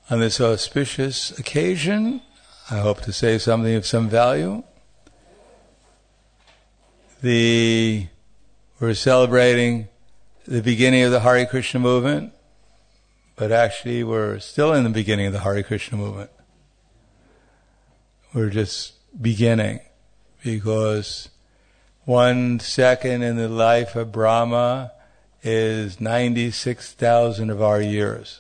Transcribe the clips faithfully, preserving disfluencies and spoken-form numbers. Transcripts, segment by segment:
On this auspicious occasion, I hope to say something of some value. The, we're celebrating the beginning of the Hare Krishna movement, but actually we're still in the beginning of the Hare Krishna movement. We're just beginning, because one second in the life of Brahma is ninety-six thousand of our years.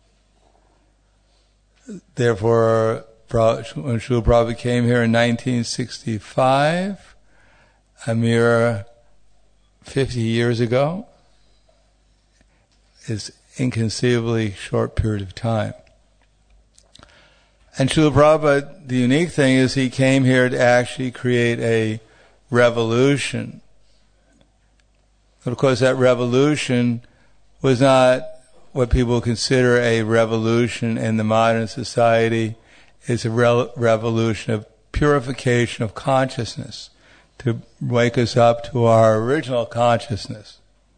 Therefore, when Srila Prabhupada came here in nineteen sixty-five, a mere fifty years ago, is inconceivably short period of time. And Srila Prabhupada, the unique thing is he came here to actually create a revolution. But of course that revolution was not what people consider a revolution in the modern society. It's a re- revolution of purification of consciousness, to wake us up to our original consciousness.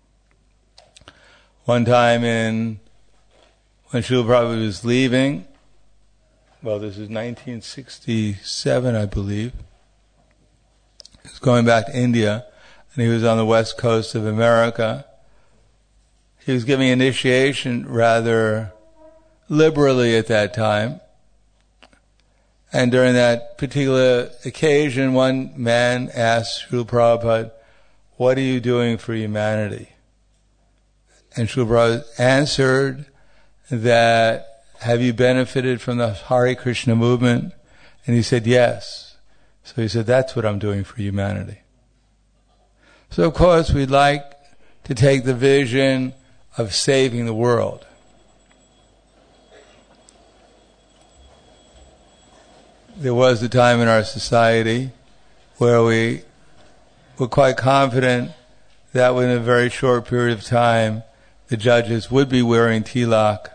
One time in, when Srila Prabhupada was leaving, well, this is nineteen sixty-seven, I believe. He was going back to India, and he was on the west coast of America. He was giving initiation rather liberally at that time. And during that particular occasion, one man asked Srila Prabhupada, "What are you doing for humanity?" And Srila Prabhupada answered that, "Have you benefited from the Hare Krishna movement?" And he said, "Yes." So he said, "That's what I'm doing for humanity." So of course we'd like to take the vision of saving the world. There was a time in our society where we were quite confident that within a very short period of time the judges would be wearing tilak,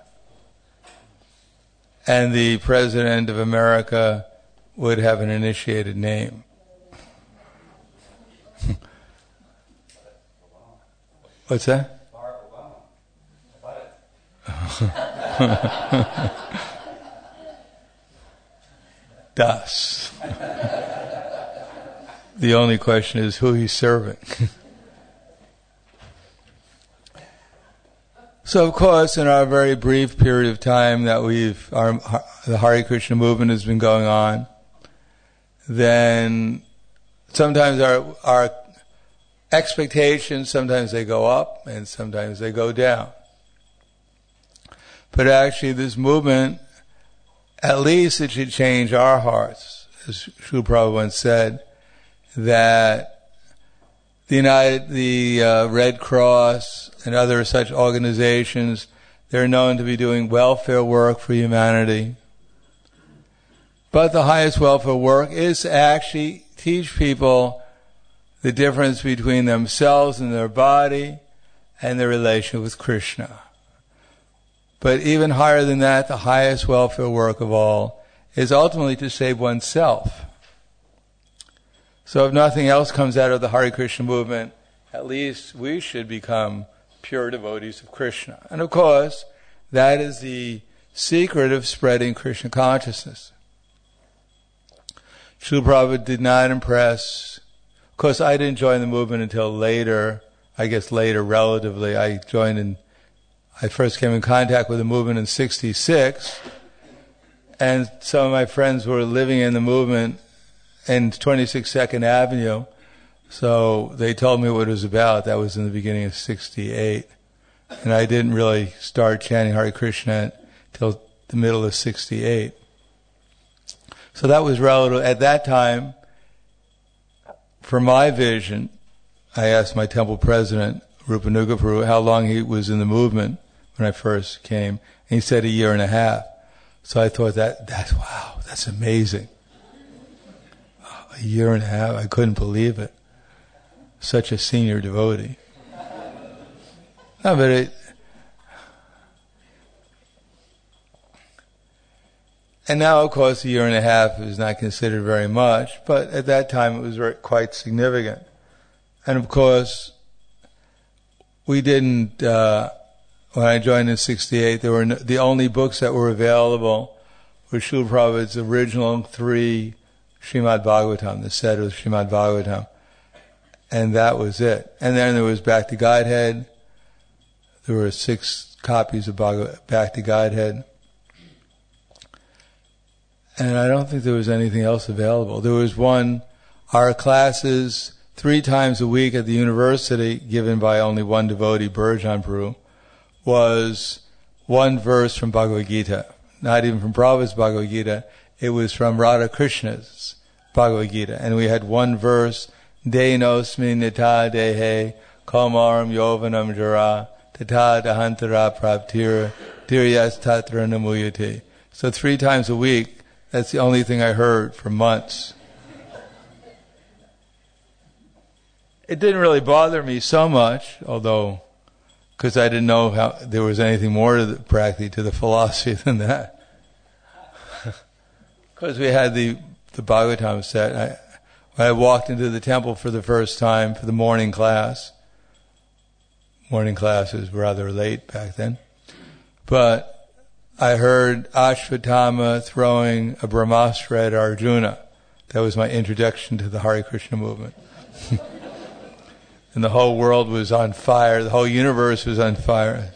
and the President of America would have an initiated name. What's that? Das. The only question is who he's serving. So of course, in our very brief period of time that we've, our, the Hare Krishna movement has been going on, then sometimes our, our expectations, sometimes they go up and sometimes they go down. But actually this movement, at least it should change our hearts. As Srila Prabhupada once said, that the United, the uh, Red Cross and other such organizations, they're known to be doing welfare work for humanity. But the highest welfare work is to actually teach people the difference between themselves and their body and their relation with Krishna. But even higher than that, the highest welfare work of all is ultimately to save oneself. So if nothing else comes out of the Hare Krishna movement, at least we should become pure devotees of Krishna. And of course, that is the secret of spreading Krishna consciousness. Srila Prabhupada did not impress. Of course, I didn't join the movement until later, I guess later relatively. I joined in, I first came in contact with the movement in sixty-six, and some of my friends were living in the movement in twenty-six Second Avenue, so they told me what it was about. That was in the beginning of sixty-eight. And I didn't really start chanting Hare Krishna till the middle of sixty-eight. So that was relative. At that time, for my vision, I asked my temple president, Rupanuga Prabhu, how long he was in the movement when I first came. And he said a year and a half. So I thought that, that's, wow, that's amazing. A year and a half, I couldn't believe it. Such a senior devotee. No, but it, and now of course a year and a half is not considered very much, but at that time it was very, quite significant. And of course, we didn't, uh, when I joined in sixty-eight, there were no, the only books that were available were Srila Prabhupada's original three Srimad Bhagavatam, the set of Srimad Bhagavatam. And that was it. And then there was Bhakti Godhead. There were six copies of Bhagavad, Bhakti Godhead. And I don't think there was anything else available. There was one, our classes three times a week at the university, given by only one devotee, Burjan Prabhu, was one verse from Bhagavad Gita. Not even from Prabhupada's Bhagavad Gita. It was from Radha Krishna's Bhagavad Gita. And we had one verse, Denosmi nita dehe komaram yovanam jara tata dahantara praptira diryas tatra namuyate. So three times a week, that's the only thing I heard for months. It didn't really bother me so much, although, because I didn't know how there was anything more to the, practically to the philosophy than that. Because we had the, the Bhagavatam set. I, when I walked into the temple for the first time for the morning class, morning class was rather late back then, but I heard Ashwatthama throwing a Brahmastra at Arjuna. That was my introduction to the Hare Krishna movement. And the whole world was on fire, the whole universe was on fire.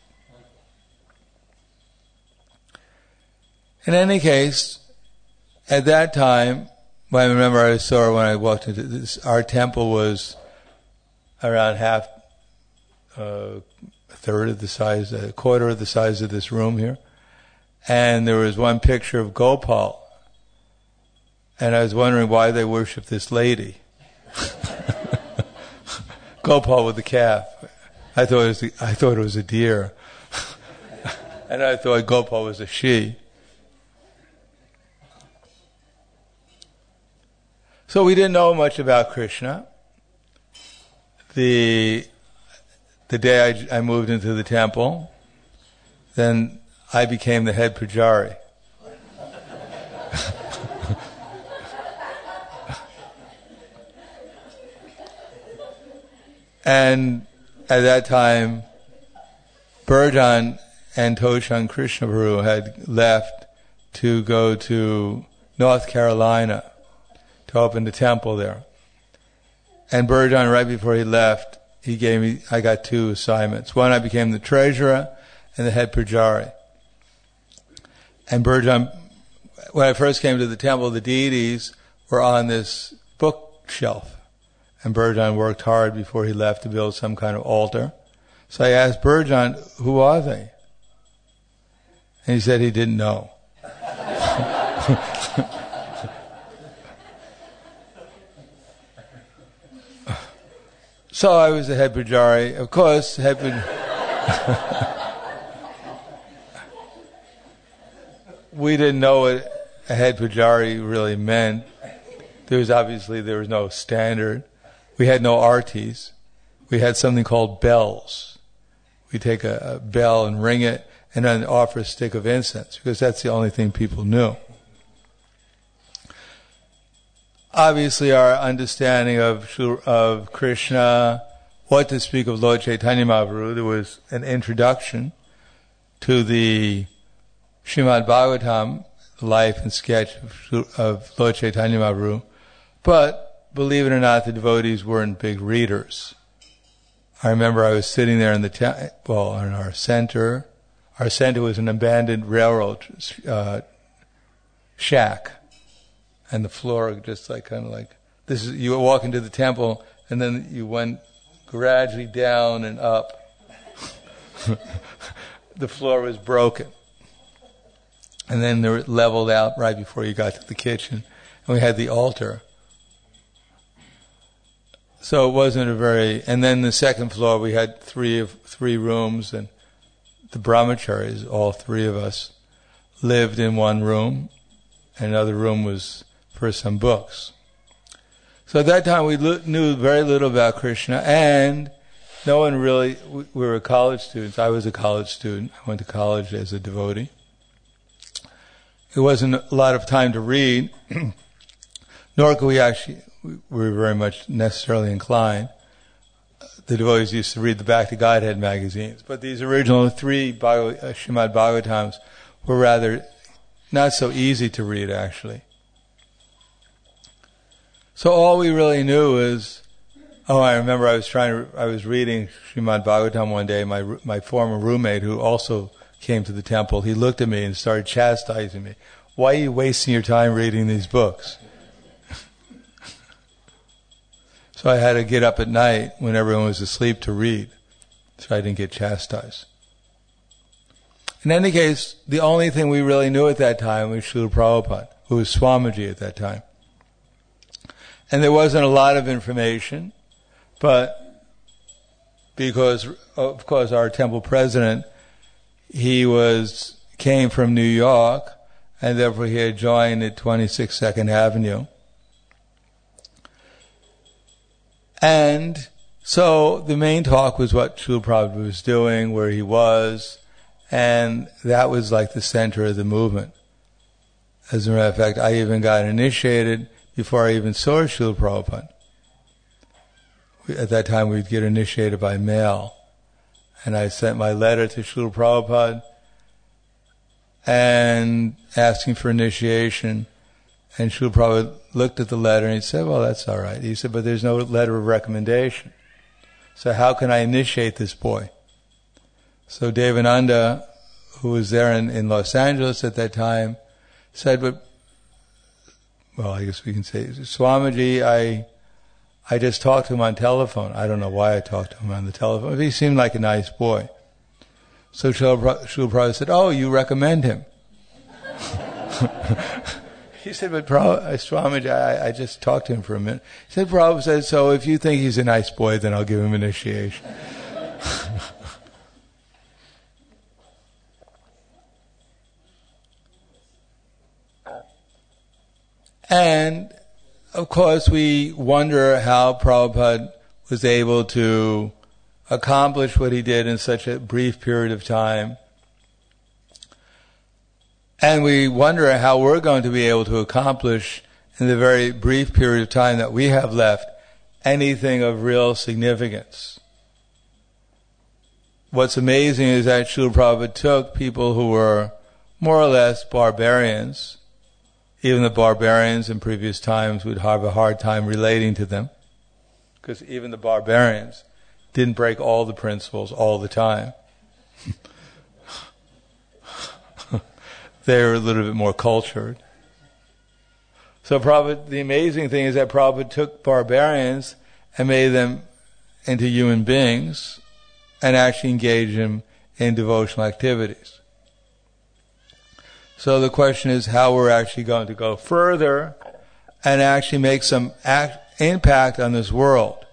In any case, at that time, I remember I saw when I walked into this, our temple was around half, uh, a third of the size, a quarter of the size of this room here. And there was one picture of Gopal. And I was wondering why they worship this lady. Gopal with the calf. I thought it was, a, I thought it was a deer. And I thought Gopal was a she. So we didn't know much about Krishna. The the day I, I moved into the temple, then I became the head pujari. And at that time, Burjan and Toshan Krishna Prabhu had left to go to North Carolina to open the temple there. And Burjan, right before he left, he gave me, I got two assignments. One, I became the treasurer and the head pujari. And Burjan, when I first came to the temple, the deities were on this bookshelf. And Burjan worked hard before he left to build some kind of altar. So I asked Burjan, who are they? And he said he didn't know. So I was the head pujari. Of course, head pujari. We didn't know what a head pujari really meant. There was obviously, there was no standard. We had no artis. We had something called bells. We take a, a bell and ring it and then offer a stick of incense because that's the only thing people knew. Obviously, our understanding of of Krishna, what to speak of Lord Chaitanya Mahaprabhu, there was an introduction to the Srimad Bhagavatam, life and sketch of, of Lord Chaitanya Mahaprabhu, but believe it or not, the devotees weren't big readers. I remember I was sitting there in the ta- well, in our center. Our center was an abandoned railroad uh, shack. And the floor just like kind of like this is you walk into the temple and then you went gradually down and up. The floor was broken, and then they were leveled out right before you got to the kitchen, and we had the altar. So it wasn't a very. And then the second floor we had three of three rooms, and the brahmacharis, all three of us, lived in one room, and another room was for some books. So at that time we lo- knew very little about Krishna, and no one really, we, we were college students. I was a college student. I went to college as a devotee. There wasn't a lot of time to read, nor could we actually, we were very much necessarily inclined. the devotees used to read the Back to Godhead magazines. But these original three Bhagavad, uh, Srimad Bhagavatams were rather not so easy to read, actually. So all we really knew is, oh, I remember I was trying to, I was reading Srimad Bhagavatam one day. My my former roommate, who also came to the temple, he looked at me and started chastising me. Why are you wasting your time reading these books? So I had to get up at night when everyone was asleep to read, so I didn't get chastised. In any case, the only thing we really knew at that time was Srila Prabhupada, who was Swamiji at that time. And there wasn't a lot of information, but because, of course, our temple president, he was came from New York, and therefore he had joined at twenty-six Second Avenue. And so the main talk was what Srila Prabhupada was doing, where he was, and that was like the center of the movement. As a matter of fact, I even got initiated before I even saw Srila Prabhupada. At that time we'd get initiated by mail. And I sent my letter to Srila Prabhupada and asking for initiation. And Srila Prabhupada looked at the letter and he said, well, that's all right. He said, but there's no letter of recommendation. So how can I initiate this boy? So Devananda, who was there in, in Los Angeles at that time, said, but, well, I guess we can say, Swamiji, I I just talked to him on telephone. I don't know why I talked to him on the telephone, but he seemed like a nice boy. So Srila Prabhupada said, oh, you recommend him? He said, but Prabhupada, Swamiji, I, I just talked to him for a minute. He said, Prabhupada said, so if you think he's a nice boy, then I'll give him initiation. And, of course, we wonder how Prabhupada was able to accomplish what he did in such a brief period of time. And we wonder how we're going to be able to accomplish in the very brief period of time that we have left anything of real significance. What's amazing is that Srila Prabhupada took people who were more or less barbarians. Even the barbarians in previous times would have a hard time relating to them, because even the barbarians didn't break all the principles all the time. They were a little bit more cultured. So Prabhupada, the amazing thing is that Prabhupada took barbarians and made them into human beings and actually engaged them in devotional activities. So the question is how we're actually going to go further and actually make some act, impact on this world.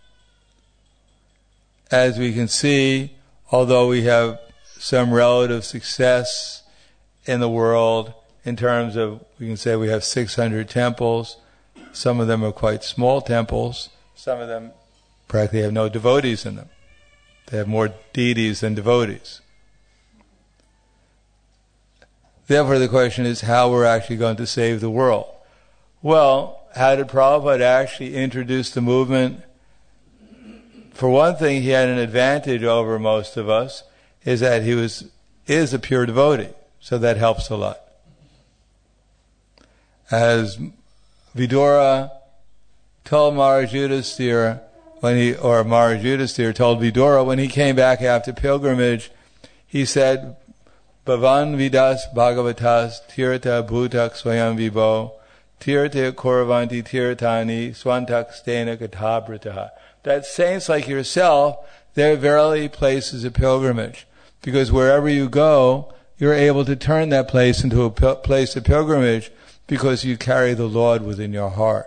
As we can see, although we have some relative success in the world in terms of, we can say we have six hundred temples, some of them are quite small temples, some of them practically have no devotees in them. They have more deities than devotees. Therefore, the question is how we're actually going to save the world. Well, how did Prabhupada actually introduce the movement? For one thing, he had an advantage over most of us, is that he was is a pure devotee, so that helps a lot. As Vidura told Maharaj Yudhisthira, when he, or Maharaj Yudhisthira told Vidura when he came back after pilgrimage, he said, Bhavan vidas bhagavatas tirtha bhutak swayam vibho tirtha koravanti tirthani swantak stena kathabritaha. That saints like yourself, they're verily places of pilgrimage. Because wherever you go, you're able to turn that place into a pil- place of pilgrimage because you carry the Lord within your heart.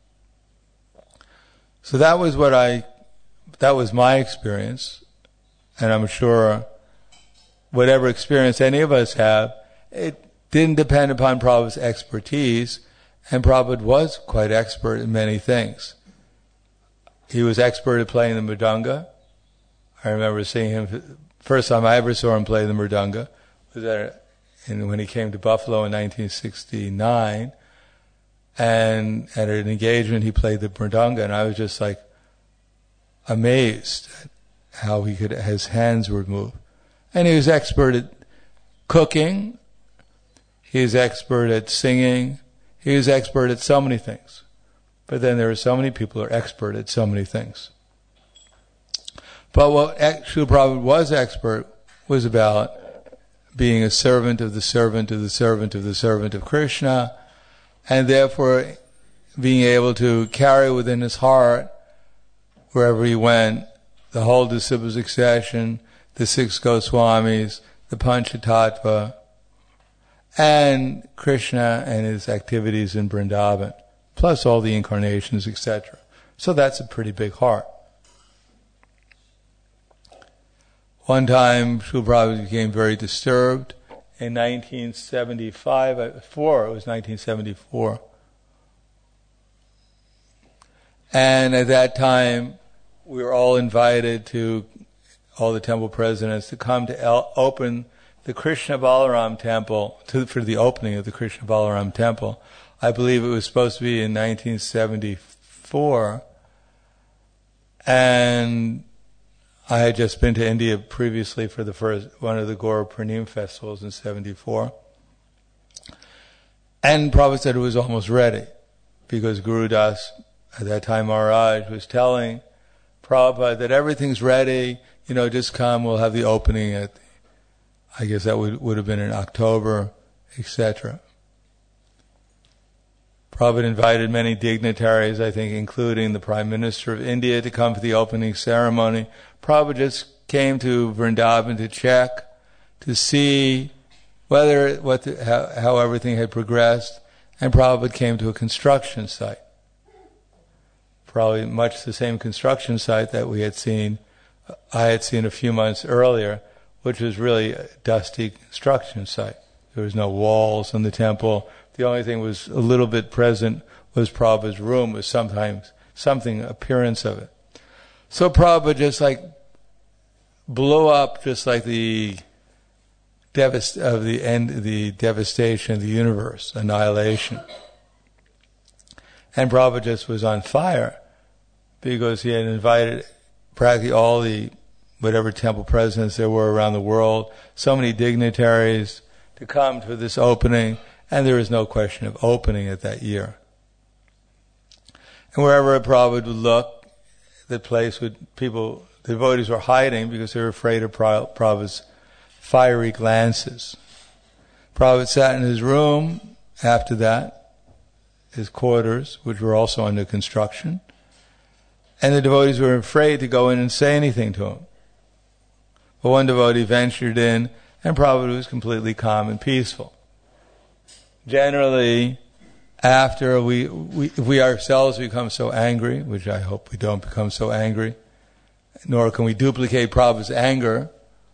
So that was what I, that was my experience. And I'm sure whatever experience any of us have, it didn't depend upon Prabhupada's expertise, and Prabhupada was quite expert in many things. He was expert at playing the mridanga. I remember seeing him, first time I ever saw him play the mridanga was at, in, when he came to Buffalo in nineteen sixty-nine, and at an engagement he played the mridanga, and I was just like, amazed at how he could, his hands would move. And he was expert at cooking, he was expert at singing, he was expert at so many things. But then there are so many people who are expert at so many things. But what Srila Prabhupada was expert was about being a servant of the servant of the servant of the servant of Krishna, and therefore being able to carry within his heart, wherever he went, the whole disciple succession, the six Goswamis, the Panchatattva, and Krishna and his activities in Vrindavan, plus all the incarnations, et cetera. So that's a pretty big heart. One time, Srila Prabhupada became very disturbed in nineteen seventy-five, four, it was nineteen seventy-four. And at that time, we were all invited to, all the temple presidents, to come to el- open the Krishna Balaram temple, to, for the opening of the Krishna Balaram temple. I believe it was supposed to be in nineteen seventy-four. And I had just been to India previously for the first one of the Gaura Purnim festivals in seventy-four. And Prabhupada said it was almost ready, because Guru Das, at that time Maharaj, was telling Prabhupada that everything's ready, you know, just come, we'll have the opening at, the, I guess that would, would have been in October, et cetera. Prabhupada invited many dignitaries, I think, including the Prime Minister of India, to come for the opening ceremony. Prabhupada just came to Vrindavan to check, to see whether what the, how, how everything had progressed, and Prabhupada came to a construction site. Probably much the same construction site that we had seen, I had seen a few months earlier, which was really a dusty construction site. There was no walls in the temple. The only thing was a little bit present was Prabhupada's room, was sometimes something appearance of it. So Prabhupada just like blew up, just like the devast- of the end, the devastation of the universe, annihilation. And Prabhupada just was on fire, because he had invited practically all the whatever temple presidents there were around the world, so many dignitaries, to come to this opening, and there was no question of opening it that year. And wherever Prabhupada would look, the place would, people, the devotees were hiding because they were afraid of Prabhupada's fiery glances. Prabhupada sat in his room after that, his quarters, which were also under construction, and the devotees were afraid to go in and say anything to him. But one devotee ventured in, and Prabhupada was completely calm and peaceful. Generally, after we, we, if we ourselves become so angry, which I hope we don't become so angry, nor can we duplicate Prabhupada's anger.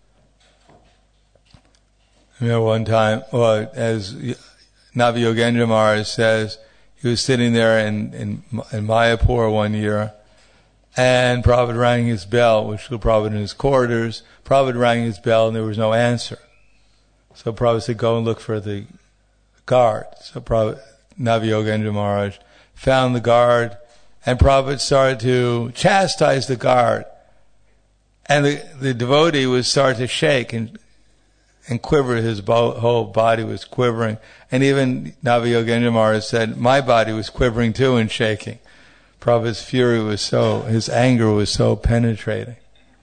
You know, one time, well, as Naviyogendra Maharaj says, he was sitting there in, in, in Mayapur one year, and Prabhupada rang his bell, which was Prabhupada in his quarters. Prabhupada rang his bell, and there was no answer. So Prabhupada said, go and look for the guard. So Prabhupada, Naviyogendra Maharaj found the guard, and Prabhupada started to chastise the guard. And the, the devotee was starting to shake and and quiver. His bo- whole body was quivering. And even Naviyogendra Maharaj said, my body was quivering too and shaking. Prabhupada's fury was so, his anger was so penetrating.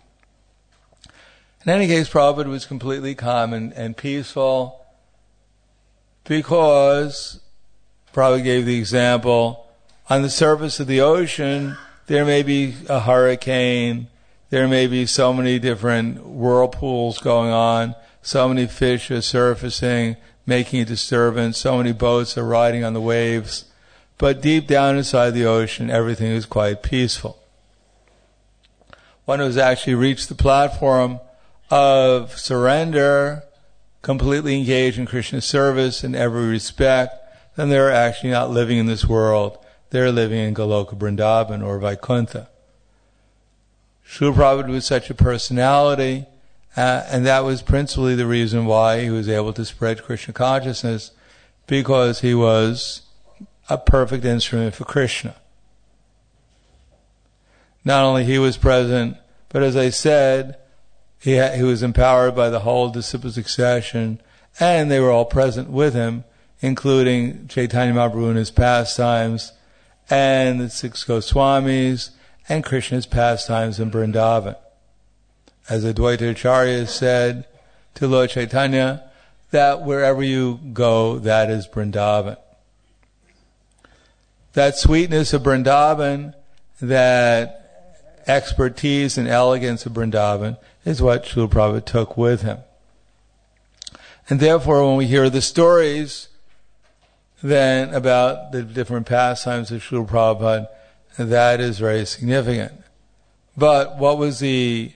In any case, Prabhupada was completely calm and, and peaceful, because Prabhupada gave the example, on the surface of the ocean, there may be a hurricane, there may be so many different whirlpools going on, so many fish are surfacing, making a disturbance, so many boats are riding on the waves, but deep down inside the ocean, everything is quite peaceful. One who has actually reached the platform of surrender, completely engaged in Krishna's service in every respect, then they're actually not living in this world. They're living in Goloka Vrindavan or Vaikuntha. Srila Prabhupada was such a personality, uh, and that was principally the reason why he was able to spread Krishna consciousness, because he was a perfect instrument for Krishna. not only he was present, but as I said, he, ha- he was empowered by the whole disciple succession, and they were all present with him, including Chaitanya Mahaprabhu in his pastimes, and the six Goswamis, and Krishna's pastimes in Vrindavan. As Advaita Acharya said to Lord Chaitanya, that wherever you go, that is Vrindavan. That sweetness of Vrindavan, that expertise and elegance of Vrindavan is what Srila Prabhupada took with him. And therefore, when we hear the stories then about the different pastimes of Srila Prabhupada, that is very significant. But what was the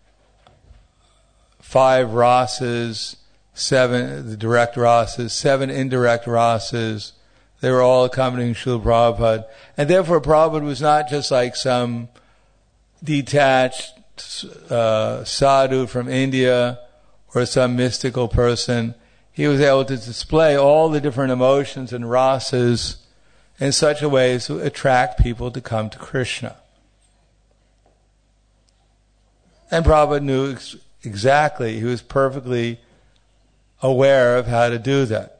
five rasas, seven the direct rasas, seven indirect rasas? They were all accompanying Srila Prabhupada. And therefore Prabhupada was not just like some detached uh, sadhu from India or some mystical person. He was able to display all the different emotions and rasas in such a way as to attract people to come to Krishna. And Prabhupada knew ex- exactly, he was perfectly aware of how to do that.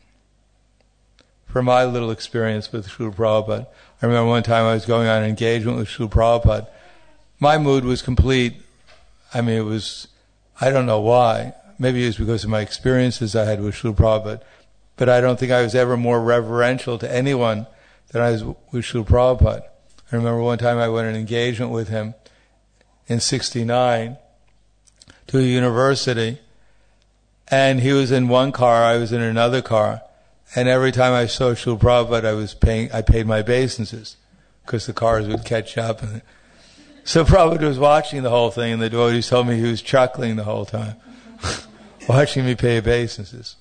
From my little experience with Srila Prabhupada, I remember one time I was going on an engagement with Srila Prabhupada. My mood was complete. I mean, it was, I don't know why. Maybe it was because of my experiences I had with Srila Prabhupada, but I don't think I was ever more reverential to anyone than I was with Srila Prabhupada. I remember one time I went on an engagement with him in sixty-nine to a university, and he was in one car, I was in another car, and every time I saw Srila Prabhupada, I was paying, I paid my obeisances, because the cars would catch up. And so Prabhupada was watching the whole thing, and the devotees told me he was chuckling the whole time, watching me pay obeisances.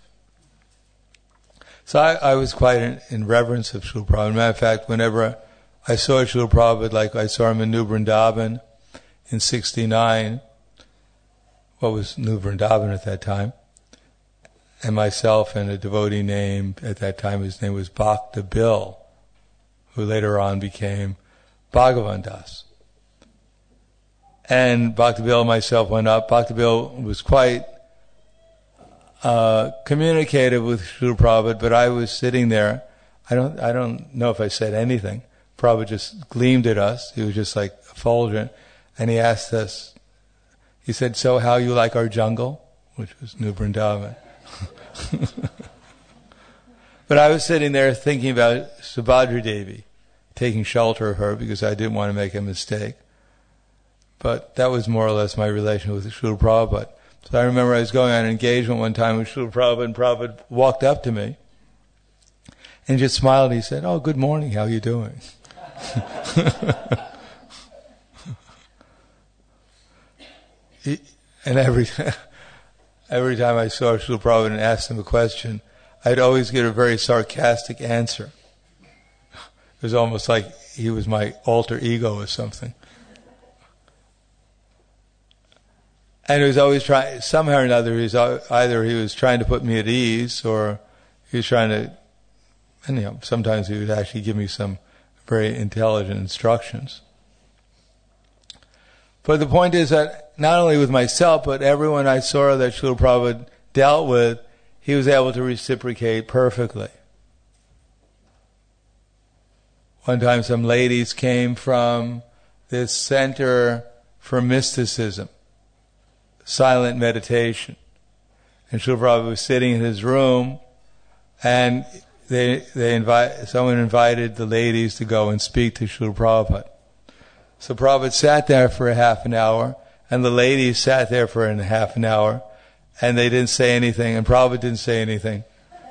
So I, I was quite in, in reverence of Srila Prabhupada. As a matter of fact, whenever I saw Srila Prabhupada, like I saw him in New Vrindavan in sixty-nine, what was New Vrindavan at that time, and myself and a devotee named, at that time his name was Bhakta Bill, who later on became Bhagavan Das. And Bhakta Bill and myself went up. Bhakta Bill was quite uh, communicative with Srila Prabhupada, but I was sitting there. I don't I don't know if I said anything. Prabhupada just gleamed at us. He was just like effulgent. And he asked us, he said, "So how you like our jungle?" Which was New Vrindavan. But I was sitting there thinking about Subhadra Devi, taking shelter of her because I didn't want to make a mistake. But that was more or less my relation with Srila Prabhupada. So I remember I was going on an engagement one time with Srila Prabhupada, and Prabhupada walked up to me and just smiled. He said, "Oh, good morning, how are you doing?" he, and every every time I saw Srila Prabhupada and asked him a question, I'd always get a very sarcastic answer. It was almost like he was my alter ego or something. And he was always trying, somehow or another, he was, either he was trying to put me at ease, or he was trying to, and you know, sometimes he would actually give me some very intelligent instructions. But the point is that not only with myself, but everyone I saw that Srila Prabhupada dealt with, he was able to reciprocate perfectly. One time some ladies came from this center for mysticism, silent meditation. And Srila Prabhupada was sitting in his room, and they they invite someone invited the ladies to go and speak to Srila Prabhupada. So Prabhupada sat there for a half an hour, and the ladies sat there for a half an hour, and they didn't say anything, and Prabhupada didn't say anything.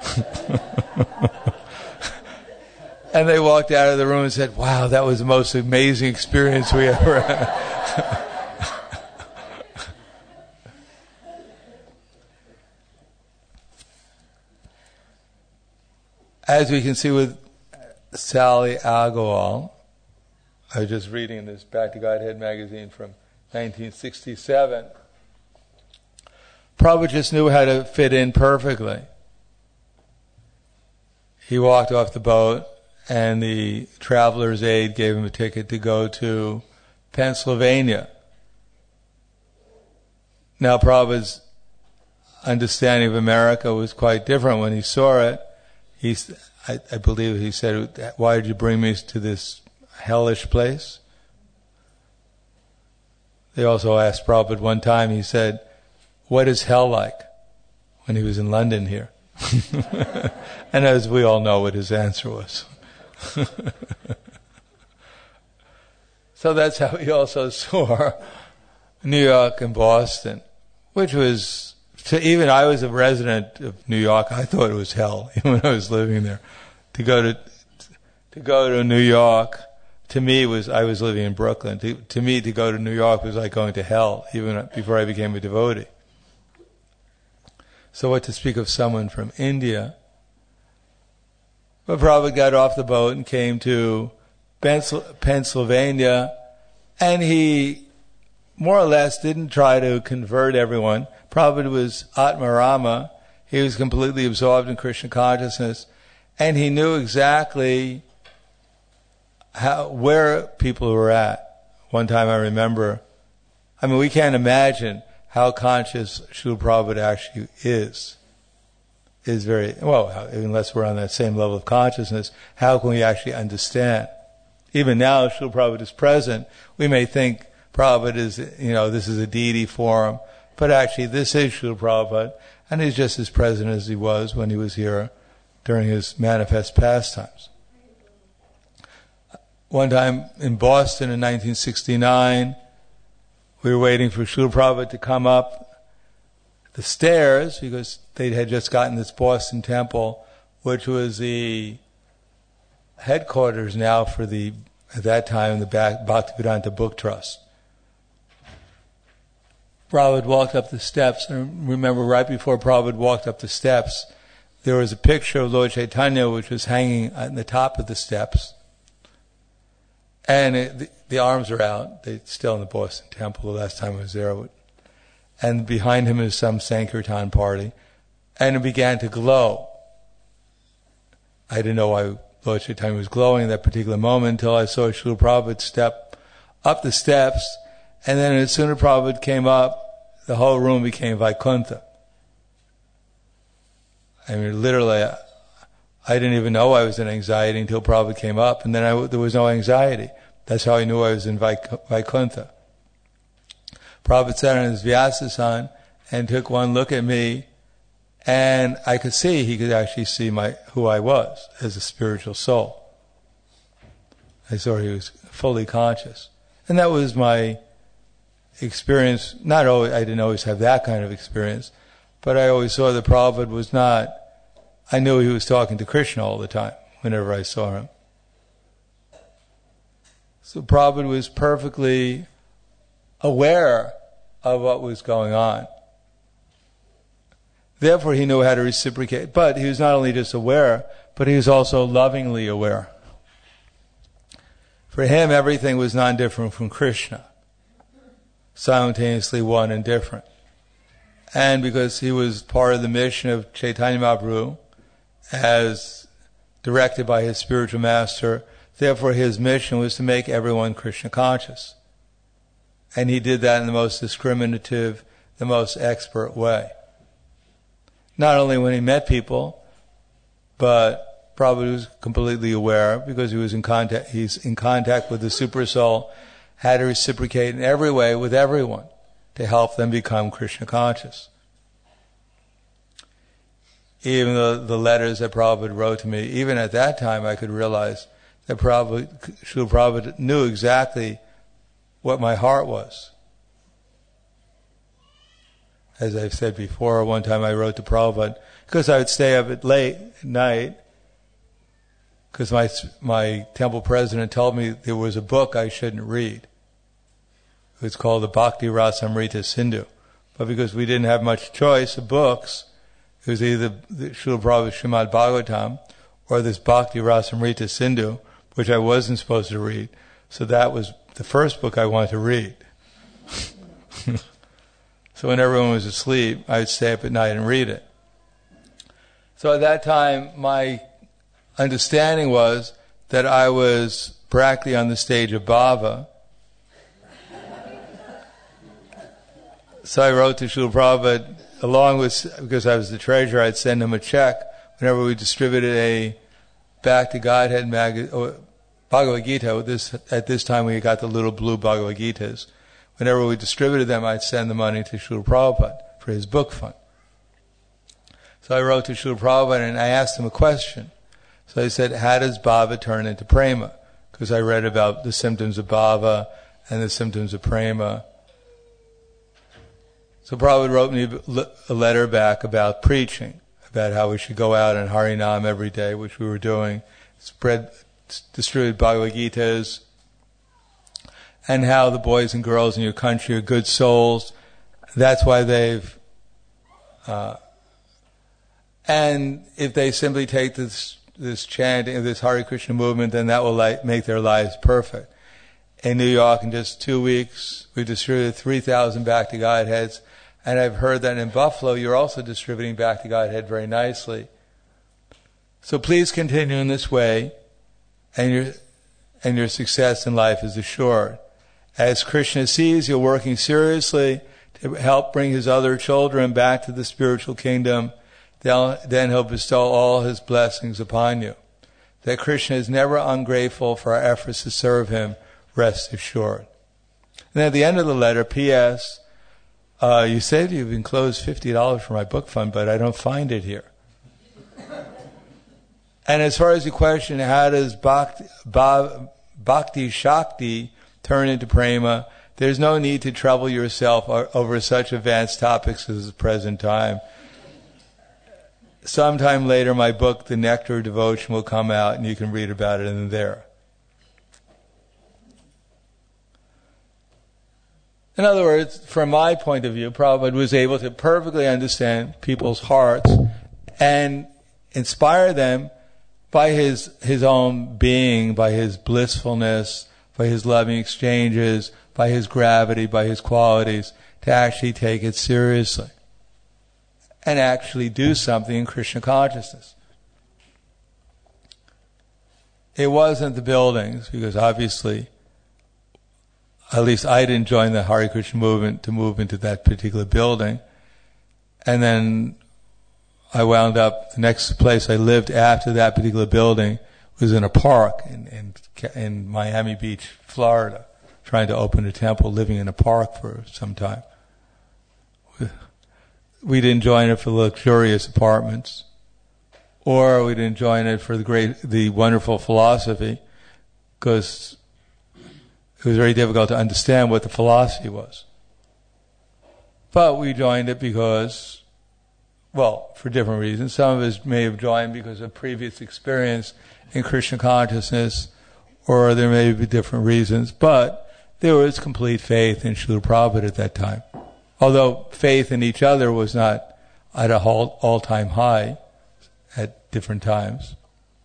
And they walked out of the room and said, "Wow, that was the most amazing experience we ever had." As we can see with Sally Agarwal, I was just reading this Back to Godhead magazine from nineteen sixty-seven. Prabhupada just knew how to fit in perfectly. He walked off the boat, and the traveler's aide gave him a ticket to go to Pennsylvania. Now, Prabhupada's understanding of America was quite different when he saw it. He, I, I believe he said, "Why did you bring me to this hellish place?" They also asked Prabhupada one time, he said, "What is hell like?" when he was in London here. And as we all know what his answer was. So that's how he also saw New York and Boston, which was, to even I was a resident of New York, I thought it was hell, even when I was living there. To go to to go to New York, to me was, I was living in Brooklyn, to, to me to go to New York was like going to hell, even before I became a devotee. So what to speak of someone from India? But Prabhupada got off the boat and came to Pennsylvania, and he more or less didn't try to convert everyone. Prabhupada was Atmarama. He was completely absorbed in Krishna consciousness, and he knew exactly how, where people were at. One time I remember, I mean, we can't imagine how conscious Srila Prabhupada actually is. Is very, well, unless we're on that same level of consciousness, how can we actually understand? Even now, Srila Prabhupada is present, we may think Prabhupada is, you know, this is a deity form, but actually this is Srila Prabhupada, and he's just as present as he was when he was here during his manifest pastimes. One time in Boston in nineteen sixty-nine, we were waiting for Srila Prabhupada to come up the stairs, because they had just gotten this Boston temple, which was the headquarters now for the, at that time, the Bhaktivedanta Book Trust. Prabhupada walked up the steps, and remember right before Prabhupada walked up the steps, there was a picture of Lord Chaitanya which was hanging on the top of the steps. And it, the, the arms are out. They're still in the Boston temple the last time I was there. And behind him is some Sankirtan party. And it began to glow. I didn't know why Lord Chaitanya was glowing at that particular moment until I saw Srila Prabhupada step up the steps. And then as soon as Prabhupada came up, the whole room became Vaikuntha. I mean, literally, I, I didn't even know I was in anxiety until Prabhupada came up, and then I, there was no anxiety. That's how I knew I was in Vaik- Vaikuntha. Prabhupada sat on his Vyasasan and took one look at me, and I could see, he could actually see my who I was as a spiritual soul. I saw he was fully conscious. And that was my experience. Not always, I didn't always have that kind of experience, but I always saw that Prabhupada was not, I knew he was talking to Krishna all the time, whenever I saw him. So Prabhupada was perfectly aware of what was going on. Therefore, he knew how to reciprocate. But he was not only just aware, but he was also lovingly aware. For him, everything was non-different from Krishna, simultaneously one and different. And because he was part of the mission of Chaitanya Mahaprabhu, as directed by his spiritual master, therefore his mission was to make everyone Krishna conscious. And he did that in the most discriminative, the most expert way. Not only when he met people, but Prabhupada was completely aware, because he was in contact, he's in contact with the Super Soul, had to reciprocate in every way with everyone to help them become Krishna conscious. Even the, the letters that Prabhupada wrote to me, even at that time I could realize that Prabhupada, Srila Prabhupada knew exactly what my heart was. As I've said before, one time I wrote to Prabhupada, because I would stay up at late at night, because my my temple president told me there was a book I shouldn't read. It was called the Bhakti Rasamrita Sindhu. But because we didn't have much choice of books, it was either the Srila Prabhupada's Srimad Bhagavatam or this Bhakti Rasamrita Sindhu, which I wasn't supposed to read. So that was the first book I wanted to read. So when everyone was asleep, I would stay up at night and read it. So at that time, my understanding was that I was practically on the stage of bhava, So I wrote to Srila Prabhupada, along with, because I was the treasurer, I'd send him a check whenever we distributed a Back to Godhead magazine, Bhagavad Gita. This, at this time we got the little blue Bhagavad Gitas. Whenever we distributed them, I'd send the money to Srila Prabhupada for his book fund. So I wrote to Srila Prabhupada and I asked him a question. So I said, how does bhava turn into prema? Because I read about the symptoms of bhava and the symptoms of prema. So Prabhupada wrote me a letter back about preaching, about how we should go out and Harinam every day, which we were doing, spread, distribute Bhagavad Gitas, and how the boys and girls in your country are good souls. That's why they've... Uh, and if they simply take this this chanting, this Hare Krishna movement, then that will like, make their lives perfect. In New York, in just two weeks, we distributed three thousand Back to Godheads, and I've heard that in Buffalo, you're also distributing Back to Godhead very nicely. So please continue in this way, and your and your success in life is assured. As Krishna sees you're working seriously to help bring his other children back to the spiritual kingdom, then he'll bestow all his blessings upon you. That Krishna is never ungrateful for our efforts to serve him, rest assured. And at the end of the letter, P S, uh, you said you've enclosed fifty dollars for my book fund, but I don't find it here. And as far as the question, how does Bhakti, Bhakti Shakti turn into prema, there's no need to trouble yourself over such advanced topics as the present time. Sometime later, my book, The Nectar of Devotion, will come out, and you can read about it in there. In other words, from my point of view, Prabhupada was able to perfectly understand people's hearts and inspire them by his his own being, by his blissfulness, by his loving exchanges, by his gravity, by his qualities, to actually take it seriously and actually do something in Krishna consciousness. It wasn't the buildings, because obviously, at least I didn't join the Hare Krishna movement to move into that particular building. And then I wound up, the next place I lived after that particular building was in a park in, in, in Miami Beach, Florida, trying to open a temple, living in a park for some time. We didn't join it for the luxurious apartments, or we didn't join it for the great, the wonderful philosophy, because it was very difficult to understand what the philosophy was. But we joined it because, well, for different reasons. Some of us may have joined because of previous experience in Krishna consciousness, or there may be different reasons, but there was complete faith in Srila Prabhupada at that time. Although faith in each other was not at a all-time high at different times.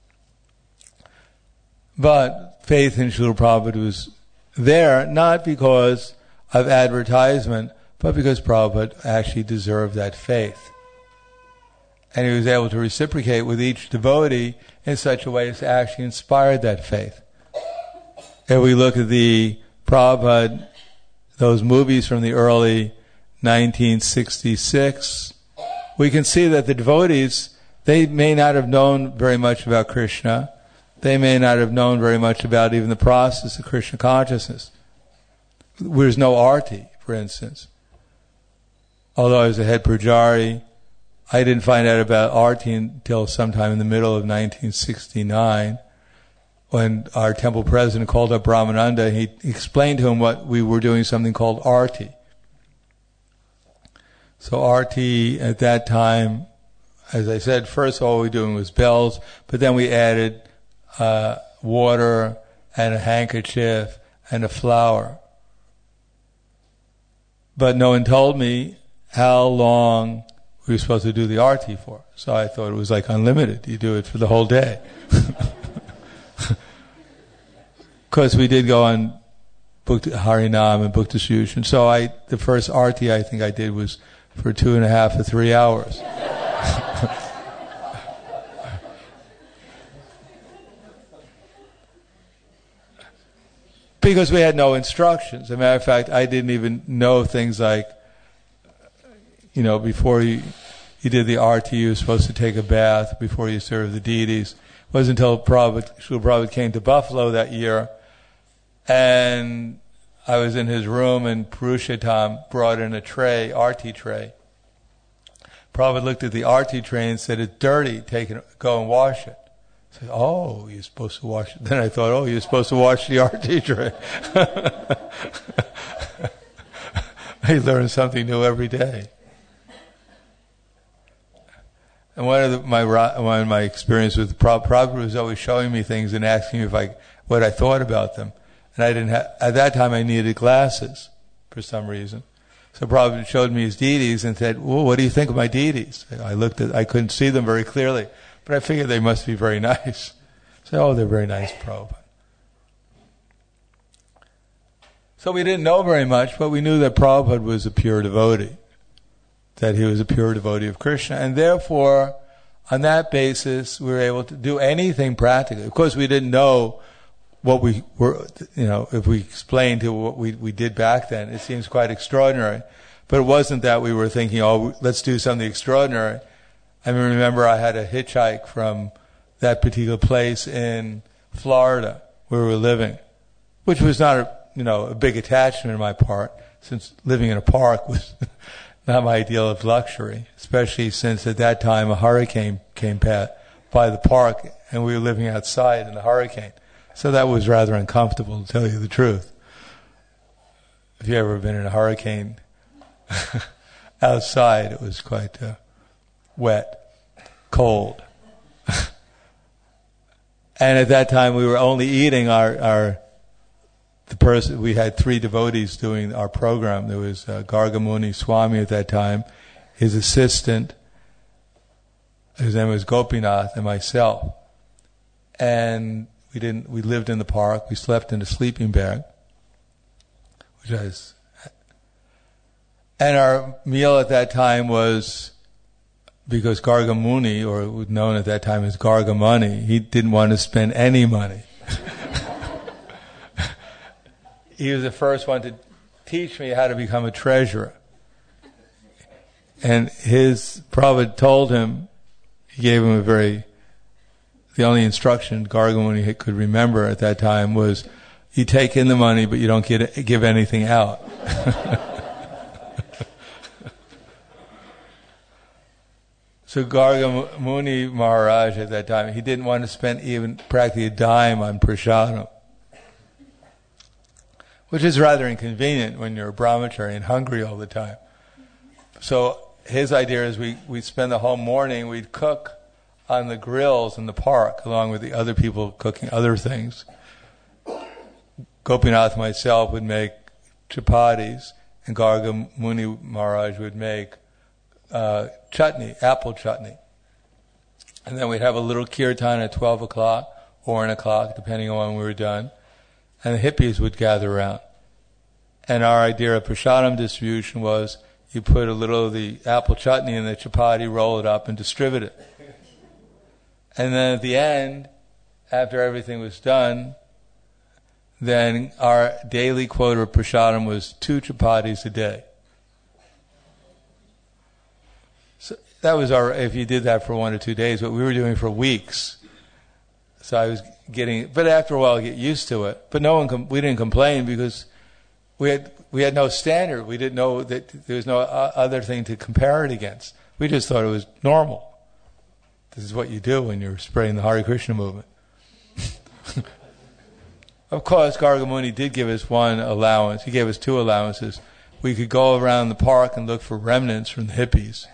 But faith in Srila Prabhupada was there, not because of advertisement, but because Prabhupada actually deserved that faith. And he was able to reciprocate with each devotee in such a way as to actually inspire that faith. If we look at the Prabhupada, those movies from the early nineteen sixty-six, we can see that the devotees, they may not have known very much about Krishna. They may not have known very much about even the process of Krishna consciousness. There's no arti, for instance. Although I was a head pujari, I didn't find out about arti until sometime in the middle of nineteen sixty-nine, when our temple president called up Brahmananda. He explained to him what we were doing, something called arti. So arti at that time, as I said, first all we were doing was bells, but then we added uh, water and a handkerchief and a flower. But no one told me how long we were supposed to do the arti for. So I thought it was like unlimited. You do it for the whole day. Because we did go on book Harinam and book distribution. So I, the first arti I think I did was for two and a half or three hours. Because we had no instructions. As a matter of fact, I didn't even know things like you know, before you, you did the arti, you were supposed to take a bath before you served the deities. It wasn't until Prabhupada, Srila Prabhupada came to Buffalo that year, and I was in his room, and Purushottam brought in a tray, arti tray. Prabhupada looked at the arti tray and said, "It's dirty, take it, go and wash it." I said, "Oh, you're supposed to wash it." Then I thought, "Oh, you're supposed to wash the arti tray." I learn something new every day. And one of the, my one of my experience with Prabhupada, Prabhupada was always showing me things and asking me if I what I thought about them. And I didn't have, at that time I needed glasses for some reason. So Prabhupada showed me his deities and said, "Well, what do you think of my deities?" I looked at, I couldn't see them very clearly, but I figured they must be very nice. I said, "Oh, they're very nice, Prabhupada." So we didn't know very much, but we knew that Prabhupada was a pure devotee, that he was a pure devotee of Krishna, and therefore, on that basis, we were able to do anything practically. Of course, we didn't know what we were, you know, if we explained to what we, we did back then, it seems quite extraordinary. But it wasn't that we were thinking, "Oh, let's do something extraordinary." I mean, remember I had a hitchhike from that particular place in Florida where we were living, which was not a, you know, a big attachment on my part, since living in a park was not my ideal of luxury, especially since at that time a hurricane came by the park and we were living outside in the hurricane. So that was rather uncomfortable, to tell you the truth. If you've ever been in a hurricane outside, it was quite uh, wet, cold. And at that time we were only eating our, our the person, we had three devotees doing our program. There was uh, Gargamuni Swami at that time, his assistant, his name was Gopinath, and myself. And we didn't, we lived in the park, we slept in a sleeping bag, which was, and our meal at that time was, because Gargamuni, or known at that time as Gargamuni, he didn't want to spend any money. He was the first one to teach me how to become a treasurer. And his Prabhupada told him, he gave him a very, the only instruction Gargamuni could remember at that time was, you take in the money, but you don't get, give anything out. So Gargamuni Maharaj at that time, he didn't want to spend even practically a dime on prasadam, which is rather inconvenient when you're a brahmachari and hungry all the time. So his idea is we, we'd spend the whole morning, we'd cook on the grills in the park, along with the other people cooking other things. Gopinath and myself would make chapatis, and Gargamuni Maharaj would make uh, chutney, apple chutney. And then we'd have a little kirtan at twelve o'clock, or one o'clock, depending on when we were done. And the hippies would gather around. And our idea of prasadam distribution was, you put a little of the apple chutney in the chapati, roll it up, and distribute it. And then at the end, after everything was done, then our daily quota of prasadam was two chapatis a day. So that was our, if you did that for one or two days, what we were doing for weeks. So I was getting, but after a while I get used to it. But no one, com- we didn't complain because we had we had no standard. We didn't know that there was no uh, other thing to compare it against. We just thought it was normal. This is what you do when you're spreading the Hare Krishna movement. Of course, Gargamuni did give us one allowance. He gave us two allowances. We could go around the park and look for remnants from the hippies,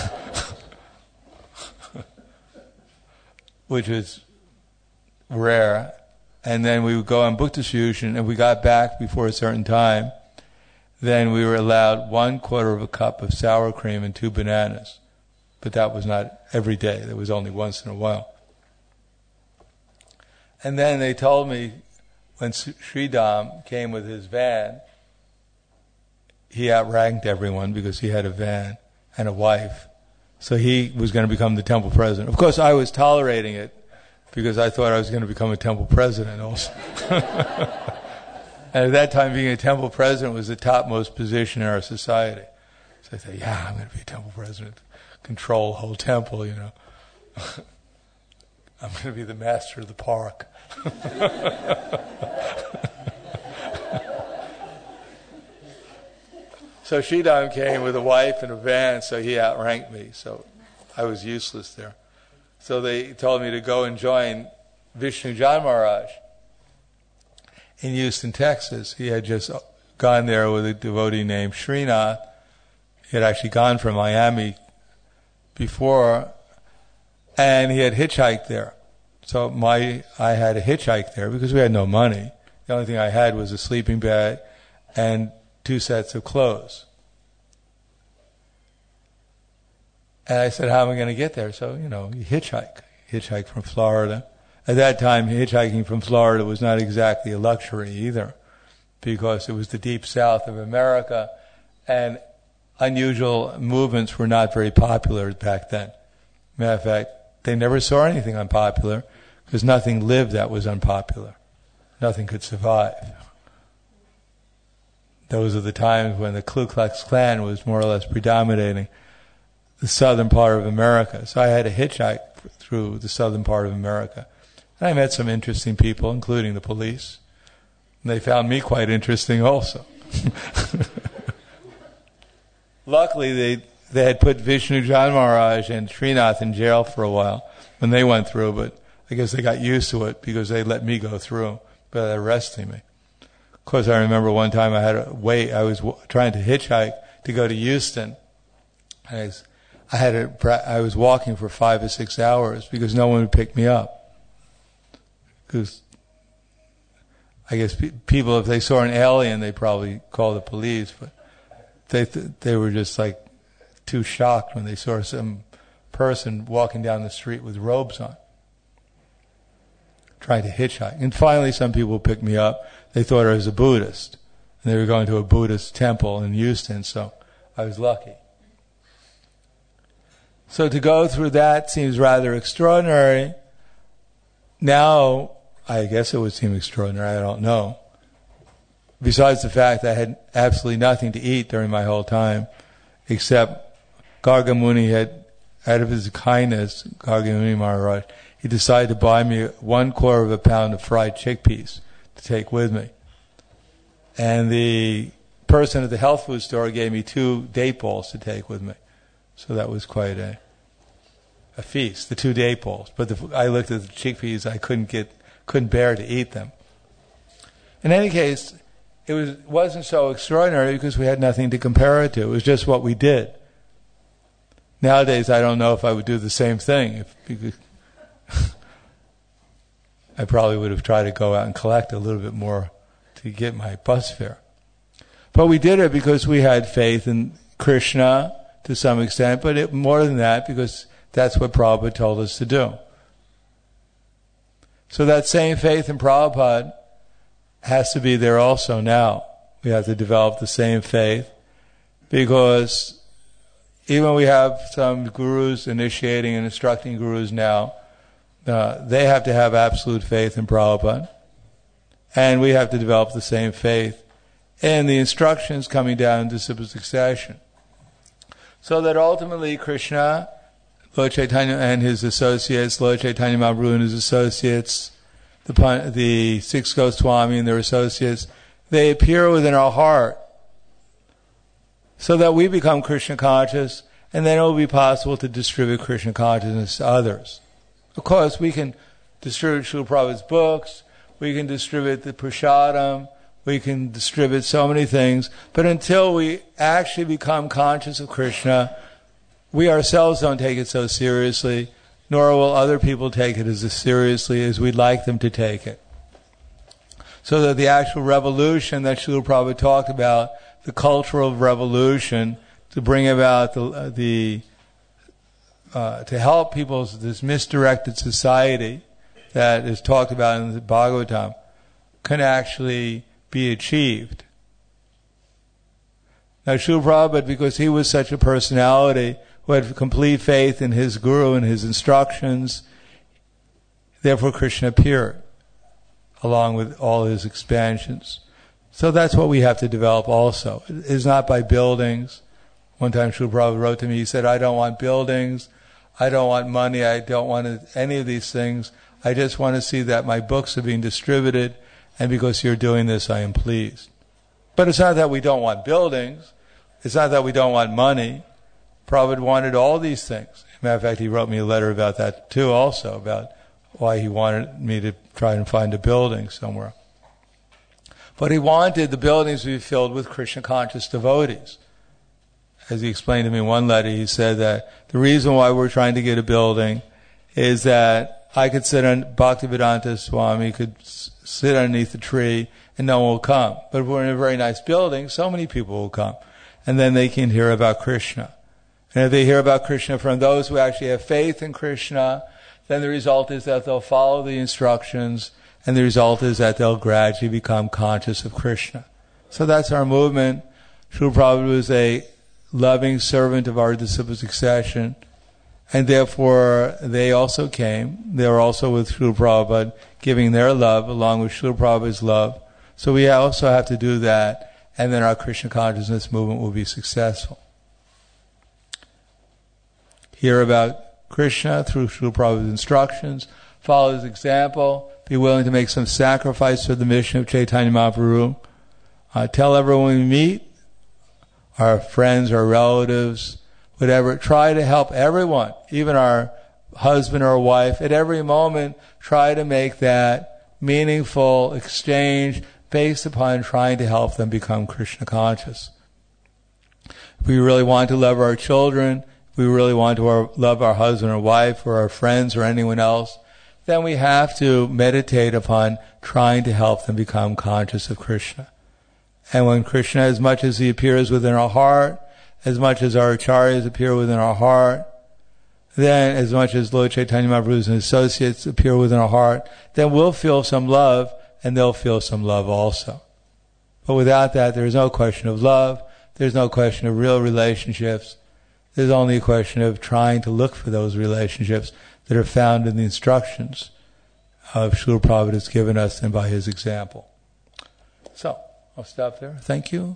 which is rare. And then we would go on book distribution, and if we got back before a certain time, then we were allowed one quarter of a cup of sour cream and two bananas. But that was not every day. That was only once in a while. And then they told me, when Sridham came with his van, he outranked everyone because he had a van and a wife. So he was going to become the temple president. Of course, I was tolerating it because I thought I was going to become a temple president also. And at that time, being a temple president was the topmost position in our society. So I said, yeah, I'm going to be a temple president, control the whole temple, you know. I'm going to be the master of the park. So Sridham came with a wife and a van, so he outranked me, so I was useless there. So they told me to go and join Vishnu Jan Maharaj in Houston, Texas. He had just gone there with a devotee named Srinath. He had actually gone from Miami before, and he had hitchhiked there. So my I had a hitchhike there because we had no money. The only thing I had was a sleeping bag and two sets of clothes. And I said, how am I going to get there? So, you know, you hitchhike. Hitchhike from Florida. At that time, hitchhiking from Florida was not exactly a luxury either, because it was the deep south of America, and unusual movements were not very popular back then. Matter of fact, they never saw anything unpopular, because nothing lived that was unpopular. Nothing could survive. Those are the times when the Ku Klux Klan was more or less predominating the southern part of America. So I had to hitchhike through the southern part of America. And I met some interesting people, including the police. And they found me quite interesting also. Luckily, they they had put Vishnu Jan Maharaj and Srinath in jail for a while when they went through, but I guess they got used to it because they let me go through without arresting me. Of course, I remember one time I had to wait. I was w- trying to hitchhike to go to Houston. I was, I had a, I was walking for five or six hours because no one would pick me up. Because I guess pe- people, if they saw an alien, they probably call the police, but they th- they were just like too shocked when they saw some person walking down the street with robes on, trying to hitchhike. And finally, some people picked me up. They thought I was a Buddhist, and they were going to a Buddhist temple in Houston, so I was lucky. So to go through that seems rather extraordinary. Now, I guess it would seem extraordinary, I don't know. Besides the fact that I had absolutely nothing to eat during my whole time, except Garga Muni had, out of his kindness, Garga Muni Maharaj, he decided to buy me one quarter of a pound of fried chickpeas to take with me. And the person at the health food store gave me two date balls to take with me. So that was quite a a feast, the two date balls. But the, I looked at the chickpeas, I couldn't get, couldn't bear to eat them. In any case, it was, wasn't so extraordinary because we had nothing to compare it to. It was just what we did. Nowadays, I don't know if I would do the same thing. If, because I probably would have tried to go out and collect a little bit more to get my bus fare. But we did it because we had faith in Krishna to some extent, but it, more than that, because that's what Prabhupada told us to do. So that same faith in Prabhupada has to be there also now. We have to develop the same faith, because even we have some gurus initiating and instructing gurus now, uh, they have to have absolute faith in Prabhupada, and we have to develop the same faith in the instructions coming down in disciple succession. So that ultimately Krishna, Lord Chaitanya and his associates, Lord Chaitanya Mahaprabhu and his associates, the, the six Goswami and their associates, they appear within our heart so that we become Krishna conscious, and then it will be possible to distribute Krishna consciousness to others. Of course, we can distribute Srila Prabhupada's books, we can distribute the prasadam, we can distribute so many things, but until we actually become conscious of Krishna, we ourselves don't take it so seriously, nor will other people take it as seriously as we'd like them to take it. So that the actual revolution that Srila Prabhupada talked about, the cultural revolution, to bring about the, the uh, to help people, this misdirected society that is talked about in the Bhagavatam, can actually be achieved. Now, Srila Prabhupada, because he was such a personality who had complete faith in his guru and his instructions, therefore Krishna appeared, along with all his expansions. So that's what we have to develop also. It is not by buildings One time Srila Prabhupada wrote to me, he said, I don't want buildings, I don't want money, I don't want any of these things. I just want to see that my books are being distributed, and because you're doing this, I am pleased. But it's not that we don't want buildings. It's not that we don't want money. Prabhupada wanted all these things. As a matter of fact, he wrote me a letter about that too also, about why he wanted me to try and find a building somewhere. But he wanted the buildings to be filled with Krishna-conscious devotees. As he explained to me in one letter, he said that the reason why we're trying to get a building is that I could sit on, Bhaktivedanta Swami could s- sit underneath the tree and no one will come. But if we're in a very nice building, so many people will come. And then they can hear about Krishna. And if they hear about Krishna from those who actually have faith in Krishna, then the result is that they'll follow the instructions, and the result is that they'll gradually become conscious of Krishna. So that's our movement. Srila Prabhupada was a loving servant of our disciple succession, and therefore they also came. They were also with Srila Prabhupada, giving their love along with Srila Prabhupada's love. So we also have to do that, and then our Krishna consciousness movement will be successful. Hear about Krishna through Srila Prabhupada's instructions, follow his example, be willing to make some sacrifice for the mission of Chaitanya Mahaprabhu. Uh, tell everyone we meet, our friends, our relatives, whatever, try to help everyone, even our husband or wife, at every moment, try to make that meaningful exchange based upon trying to help them become Krishna conscious. If we really want to love our children, if we really want to our, love our husband or wife or our friends or anyone else, then we have to meditate upon trying to help them become conscious of Krishna. And when Krishna, as much as he appears within our heart, as much as our acharyas appear within our heart, then as much as Lord Chaitanya Mahaprabhu's and associates appear within our heart, then we'll feel some love, and they'll feel some love also. But without that, there is no question of love, there's no question of real relationships, there's only a question of trying to look for those relationships that are found in the instructions of Srila Prabhupada has given us and by his example. So, I'll stop there. Thank you.